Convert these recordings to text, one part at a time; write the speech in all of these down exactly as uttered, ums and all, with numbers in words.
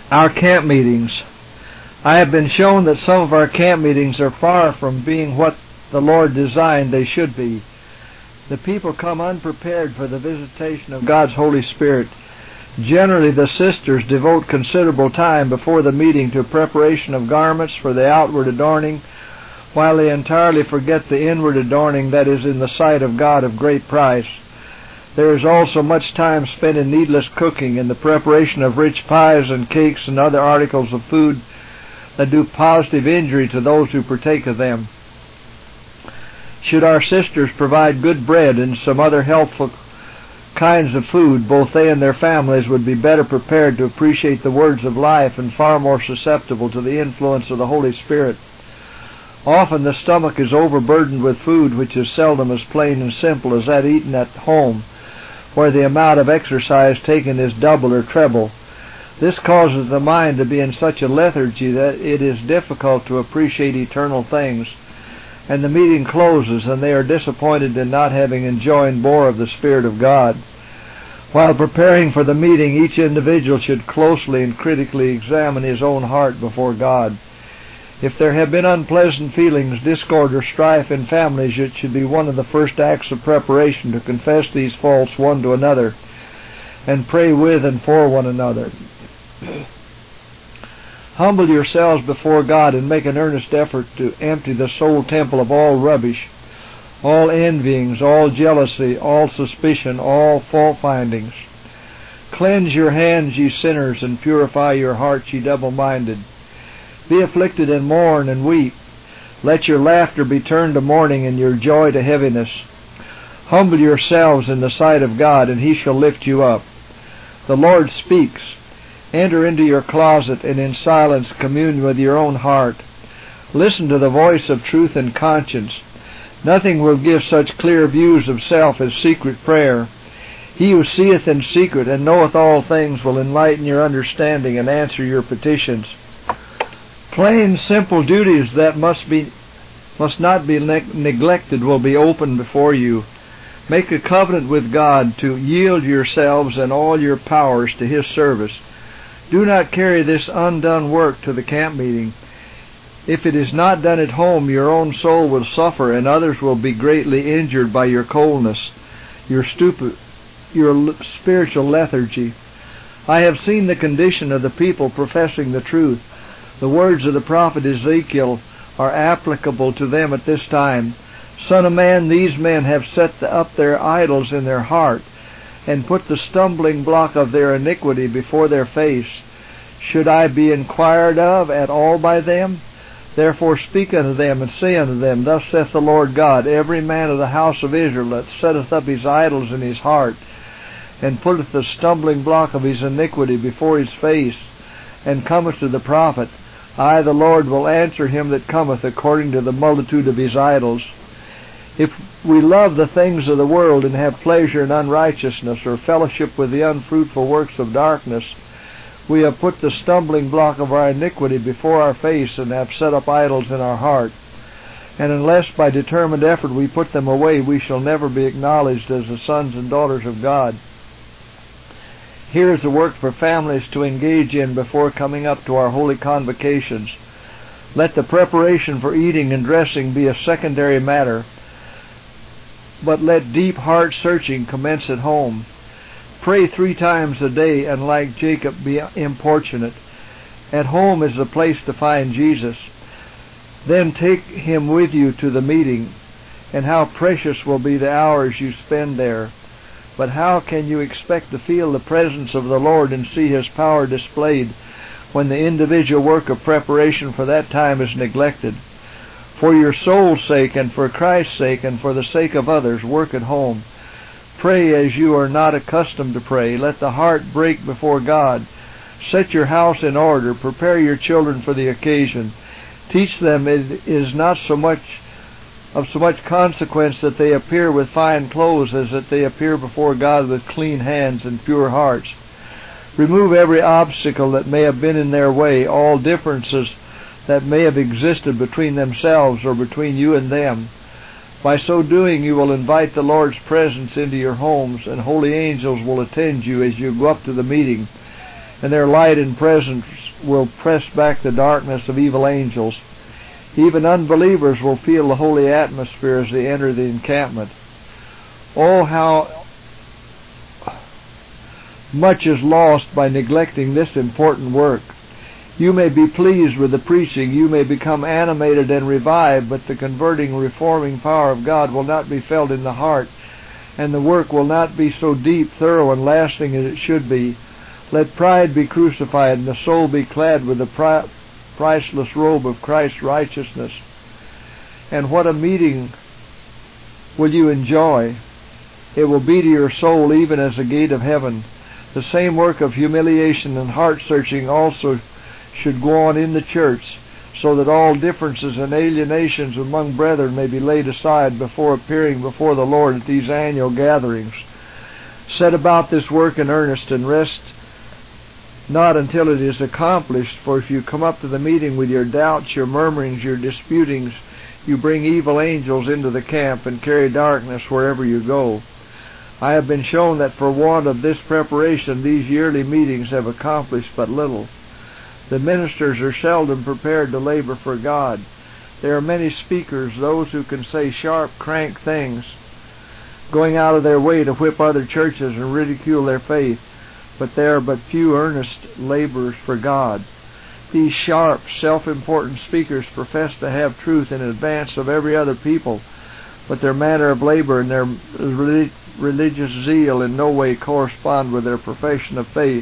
Our camp meetings. I have been shown that some of our camp meetings are far from being what the Lord designed they should be. The people come unprepared for the visitation of God's Holy Spirit. Generally, the sisters devote considerable time before the meeting to preparation of garments for the outward adorning, while they entirely forget the inward adorning that is in the sight of God of great price. There is also much time spent in needless cooking and the preparation of rich pies and cakes and other articles of food that do positive injury to those who partake of them. Should our sisters provide good bread and some other healthful kinds of food, both they and their families would be better prepared to appreciate the words of life and far more susceptible to the influence of the Holy Spirit. Often the stomach is overburdened with food which is seldom as plain and simple as that eaten at home, where the amount of exercise taken is double or treble. This causes the mind to be in such a lethargy that it is difficult to appreciate eternal things, and the meeting closes and they are disappointed in not having enjoyed more of the Spirit of God. While preparing for the meeting, each individual should closely and critically examine his own heart before God. If there have been unpleasant feelings, discord, or strife in families, it should be one of the first acts of preparation to confess these faults one to another and pray with and for one another. Humble yourselves before God and make an earnest effort to empty the soul temple of all rubbish, all envyings, all jealousy, all suspicion, all fault-findings. Cleanse your hands, ye sinners, and purify your hearts, ye double-minded. Be afflicted and mourn and weep. Let your laughter be turned to mourning and your joy to heaviness. Humble yourselves in the sight of God, and He shall lift you up. The Lord speaks. Enter into your closet and in silence commune with your own heart. Listen to the voice of truth and conscience. Nothing will give such clear views of self as secret prayer. He who seeth in secret and knoweth all things will enlighten your understanding and answer your petitions. Plain, simple duties that must be must not be ne- neglected will be opened before you. Make a covenant with God to yield yourselves and all your powers to His service. Do not carry this undone work to the camp meeting. If it is not done at home, your own soul will suffer, and others will be greatly injured by your coldness, your stupid, your spiritual lethargy. I have seen the condition of the people professing the truth. The words of the prophet Ezekiel are applicable to them at this time. Son of man, these men have set up their idols in their heart, and put the stumbling block of their iniquity before their face. Should I be inquired of at all by them? Therefore speak unto them, and say unto them, Thus saith the Lord God, Every man of the house of Israel that setteth up his idols in his heart, and putteth the stumbling block of his iniquity before his face, and cometh to the prophet, I, the Lord, will answer him that cometh according to the multitude of his idols. If we love the things of the world and have pleasure in unrighteousness or fellowship with the unfruitful works of darkness, we have put the stumbling block of our iniquity before our face and have set up idols in our heart. And unless by determined effort we put them away, we shall never be acknowledged as the sons and daughters of God. Here is the work for families to engage in before coming up to our holy convocations. Let the preparation for eating and dressing be a secondary matter, but let deep heart searching commence at home. Pray three times a day, and like Jacob be importunate. At home is the place to find Jesus. Then take Him with you to the meeting, and how precious will be the hours you spend there. But how can you expect to feel the presence of the Lord and see His power displayed when the individual work of preparation for that time is neglected? For your soul's sake, and for Christ's sake, and for the sake of others, work at home. Pray as you are not accustomed to pray. Let the heart break before God. Set your house in order. Prepare your children for the occasion. Teach them it is not so much of so much consequence that they appear with fine clothes as that they appear before God with clean hands and pure hearts. Remove every obstacle that may have been in their way, all differences that may have existed between themselves or between you and them. By so doing, you will invite the Lord's presence into your homes, and holy angels will attend you as you go up to the meeting. and their light and presence will press back the darkness of evil angels. Even unbelievers will feel the holy atmosphere as they enter the encampment. Oh, how much is lost by neglecting this important work. You may be pleased with the preaching, you may become animated and revived, but the converting, reforming power of God will not be felt in the heart, and the work will not be so deep, thorough, and lasting as it should be. Let pride be crucified, and the soul be clad with the pri- priceless robe of Christ's righteousness. And what a meeting will you enjoy! It will be to your soul even as a gate of heaven. The same work of humiliation and heart-searching also should go on in the church, so that all differences and alienations among brethren may be laid aside before appearing before the Lord at these annual gatherings. Set about this work in earnest, and rest not until it is accomplished, for if you come up to the meeting with your doubts, your murmurings, your disputings, you bring evil angels into the camp and carry darkness wherever you go. I have been shown that for want of this preparation, these yearly meetings have accomplished but little. The ministers are seldom prepared to labor for God. There are many speakers, those who can say sharp, crank things, going out of their way to whip other churches and ridicule their faith, but there are but few earnest laborers for God. These sharp, self-important speakers profess to have truth in advance of every other people, but their manner of labor and their religious zeal in no way correspond with their profession of faith.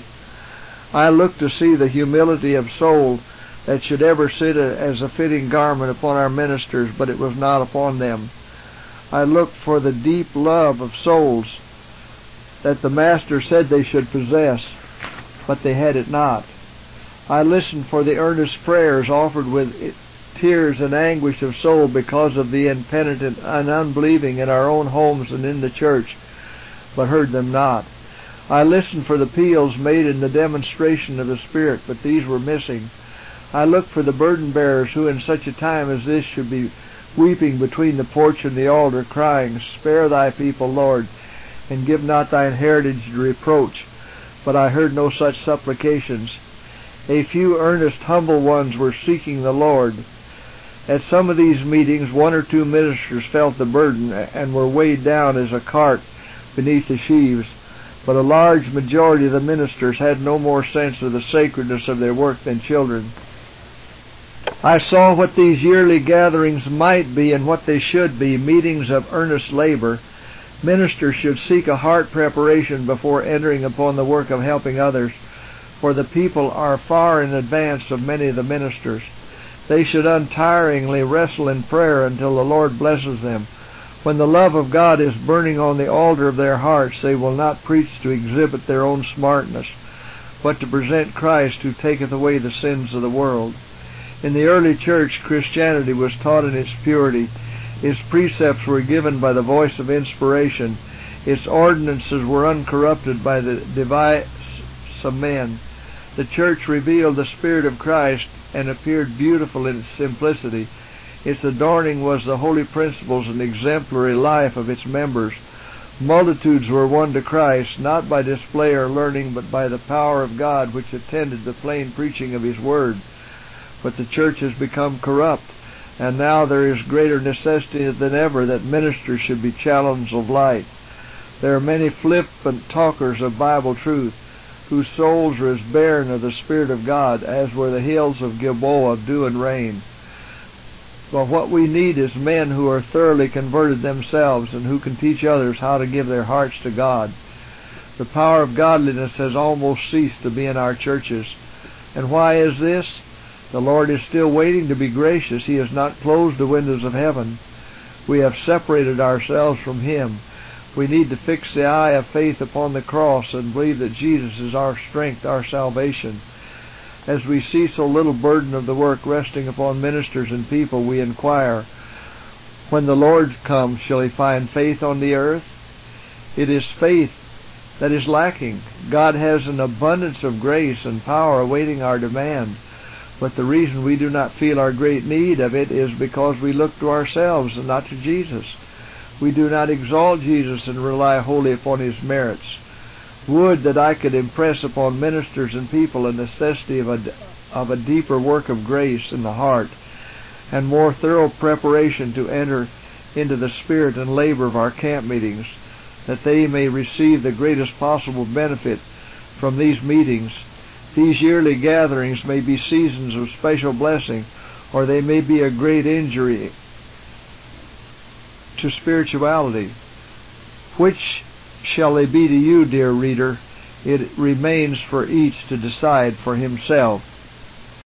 I look to see the humility of soul that should ever sit as a fitting garment upon our ministers, but it was not upon them. I look for the deep love of souls that the Master said they should possess, but they had it not. I listened for the earnest prayers offered with tears and anguish of soul because of the impenitent and unbelieving in our own homes and in the church, but heard them not. I listened for the appeals made in the demonstration of the Spirit, but these were missing. I looked for the burden bearers who in such a time as this should be weeping between the porch and the altar, crying, "Spare thy people, Lord, and give not thine heritage reproach." But I heard no such supplications. A few earnest, humble ones were seeking the Lord. At some of these meetings, one or two ministers felt the burden and were weighed down as a cart beneath the sheaves. But a large majority of the ministers had no more sense of the sacredness of their work than children. I saw what these yearly gatherings might be and what they should be, meetings of earnest labor. Ministers should seek a heart preparation before entering upon the work of helping others, for the people are far in advance of many of the ministers. They should untiringly wrestle in prayer until the Lord blesses them. When the love of God is burning on the altar of their hearts, they will not preach to exhibit their own smartness, but to present Christ who taketh away the sins of the world. In the early church, Christianity was taught in its purity. Its precepts were given by the voice of inspiration. Its ordinances were uncorrupted by the device of men. The church revealed the Spirit of Christ and appeared beautiful in its simplicity. Its adorning was the holy principles and exemplary life of its members. Multitudes were won to Christ, not by display or learning, but by the power of God which attended the plain preaching of His Word. But the church has become corrupt, and now there is greater necessity than ever that ministers should be channels of light. There are many flippant talkers of Bible truth, whose souls are as barren of the Spirit of God as were the hills of Gilboa of dew and rain. But what we need is men who are thoroughly converted themselves and who can teach others how to give their hearts to God. The power of godliness has almost ceased to be in our churches. And why is this? The Lord is still waiting to be gracious. He has not closed the windows of heaven. We have separated ourselves from Him. We need to fix the eye of faith upon the cross and believe that Jesus is our strength, our salvation. As we see so little burden of the work resting upon ministers and people, we inquire, when the Lord comes, shall He find faith on the earth? It is faith that is lacking. God has an abundance of grace and power awaiting our demand, but the reason we do not feel our great need of it is because we look to ourselves and not to Jesus. We do not exalt Jesus and rely wholly upon His merits. Would that I could impress upon ministers and people the necessity of a, of a deeper work of grace in the heart, and more thorough preparation to enter into the spirit and labor of our camp meetings, that they may receive the greatest possible benefit from these meetings. These yearly gatherings may be seasons of special blessing, or they may be a great injury to spirituality. Which shall they be to you, dear reader? It remains for each to decide for himself.